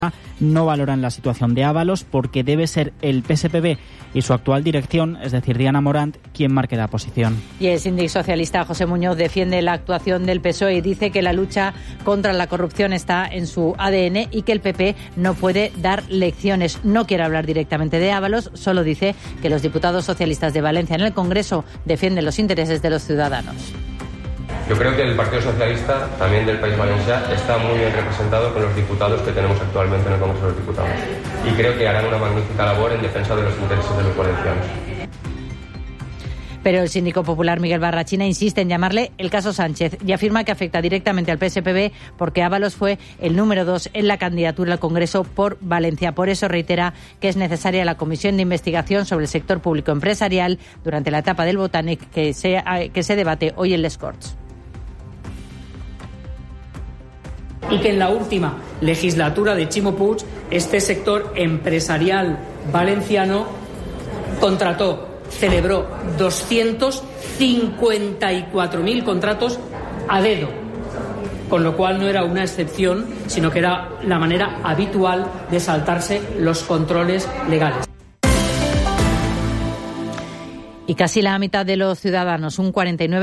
no valoran la situación de Ábalos porque debe ser el PSPB y su actual dirección, es decir, Diana Morant, quien marque la posición. Y el síndico socialista José Muñoz defiende la actuación del PSOE y dice que la lucha contra la corrupción está en su ADN y que el PP no puede dar lecciones. No quiere hablar directamente de Ábalos, solo dice que los diputados socialistas de Valencia en el Congreso defienden los intereses de los ciudadanos. Yo creo que el Partido Socialista, también del País Valencià, está muy bien representado con los diputados que tenemos actualmente en el Congreso de los Diputados. Y creo que harán una magnífica labor en defensa de los intereses de los valencianos. Pero el síndico popular Miguel Barrachina insiste en llamarle el caso Sánchez y afirma que afecta directamente al PSPB porque Ábalos fue el número 2 en la candidatura al Congreso por Valencia. Por eso reitera que es necesaria la comisión de investigación sobre el sector público empresarial durante la etapa del Botànic que se debate hoy en Les Corts. Y que en la última legislatura de Ximo Puig este sector empresarial valenciano celebró 254.000 contratos a dedo, con lo cual no era una excepción, sino que era la manera habitual de saltarse los controles legales. Y casi la mitad de los ciudadanos, un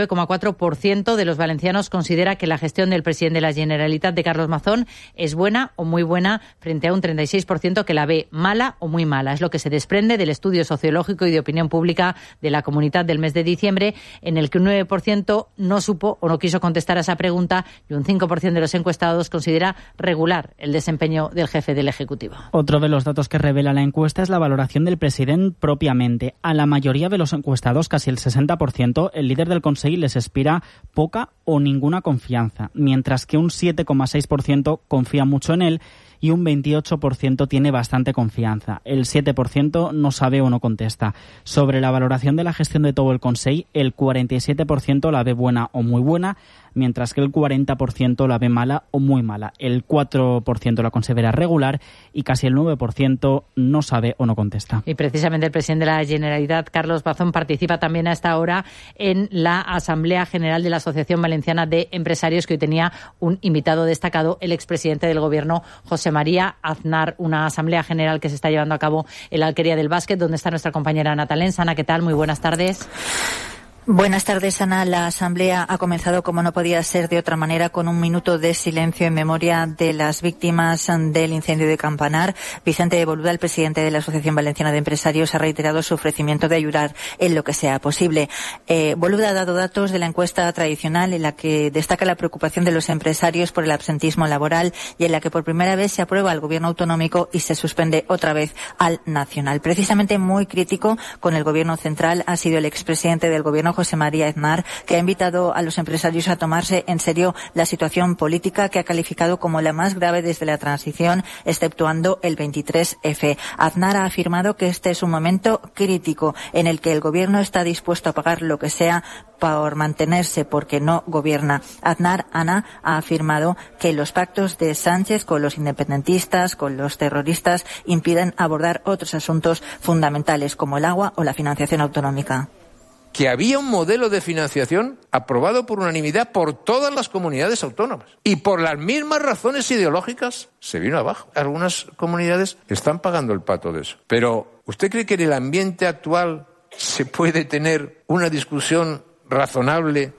49,4% de los valencianos, considera que la gestión del presidente de la Generalitat, de Carlos Mazón, es buena o muy buena, frente a un 36% que la ve mala o muy mala. Es lo que se desprende del estudio sociológico y de opinión pública de la Comunitat del mes de diciembre, en el que un 9% no supo o no quiso contestar a esa pregunta y un 5% de los encuestados considera regular el desempeño del jefe del Ejecutivo. Otro de los datos que revela la encuesta es la valoración del presidente propiamente. A la mayoría de los encuestados, casi el 60%, el líder del Consell les inspira poca o ninguna confianza, mientras que un 7,6% confía mucho en él y un 28% tiene bastante confianza. El 7% no sabe o no contesta. Sobre la valoración de la gestión de todo el Consell, el 47% la ve buena o muy buena, mientras que el 40% la ve mala o muy mala. El 4% la considera regular y casi el 9% no sabe o no contesta. Y precisamente el presidente de la Generalitat, Carlos Mazón, participa también a esta hora en la Asamblea General de la Asociación Valenciana de Empresarios, que hoy tenía un invitado destacado, el expresidente del Gobierno, José María Aznar. Una Asamblea General que se está llevando a cabo en la Alquería del Básquet, donde está nuestra compañera Ana Talens. Ana, ¿qué tal? Muy buenas tardes. Buenas tardes, Ana. La asamblea ha comenzado, como no podía ser de otra manera, con un minuto de silencio en memoria de las víctimas del incendio de Campanar. Vicente Boluda, el presidente de la Asociación Valenciana de Empresarios, ha reiterado su ofrecimiento de ayudar en lo que sea posible. Boluda ha dado datos de la encuesta tradicional en la que destaca la preocupación de los empresarios por el absentismo laboral y en la que por primera vez se aprueba al gobierno autonómico y se suspende otra vez al nacional. Precisamente muy crítico con el gobierno central ha sido el expresidente del gobierno, José María Aznar, que ha invitado a los empresarios a tomarse en serio la situación política que ha calificado como la más grave desde la transición, exceptuando el 23F. Aznar ha afirmado que este es un momento crítico en el que el gobierno está dispuesto a pagar lo que sea por mantenerse porque no gobierna. Aznar, Ana, ha afirmado que los pactos de Sánchez con los independentistas, con los terroristas, impiden abordar otros asuntos fundamentales como el agua o la financiación autonómica. Que había un modelo de financiación aprobado por unanimidad por todas las comunidades autónomas y por las mismas razones ideológicas se vino abajo. Algunas comunidades están pagando el pato de eso. Pero ¿usted cree que en el ambiente actual se puede tener una discusión razonable?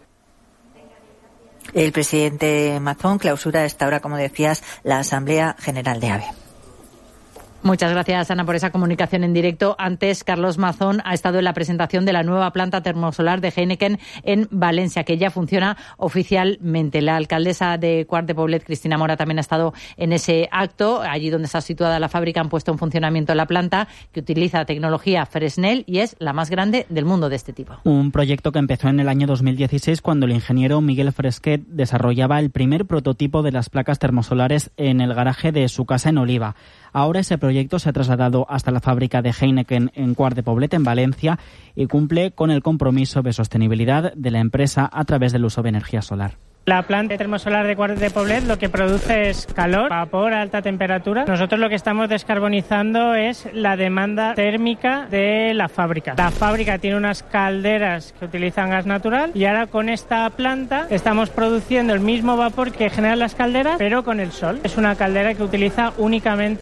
El presidente Mazón clausura a esta hora, como decías, la Asamblea General de AVE. Muchas gracias, Ana, por esa comunicación en directo. Antes, Carlos Mazón ha estado en la presentación de la nueva planta termosolar de Heineken en Valencia, que ya funciona oficialmente. La alcaldesa de Quart de Poblet, Cristina Mora, también ha estado en ese acto. Allí donde está situada la fábrica han puesto en funcionamiento la planta, que utiliza tecnología Fresnel y es la más grande del mundo de este tipo. Un proyecto que empezó en el año 2016 cuando el ingeniero Miguel Fresquet desarrollaba el primer prototipo de las placas termosolares en el garaje de su casa en Oliva. Ahora ese proyecto se ha trasladado hasta la fábrica de Heineken en Quart de Poblet, en Valencia, y cumple con el compromiso de sostenibilidad de la empresa a través del uso de energía solar. La planta termosolar de Poblet lo que produce es calor, vapor a alta temperatura. Nosotros lo que estamos descarbonizando es la demanda térmica de la fábrica. La fábrica tiene unas calderas que utilizan gas natural y ahora con esta planta estamos produciendo el mismo vapor que generan las calderas, pero con el sol. Es una caldera que utiliza únicamente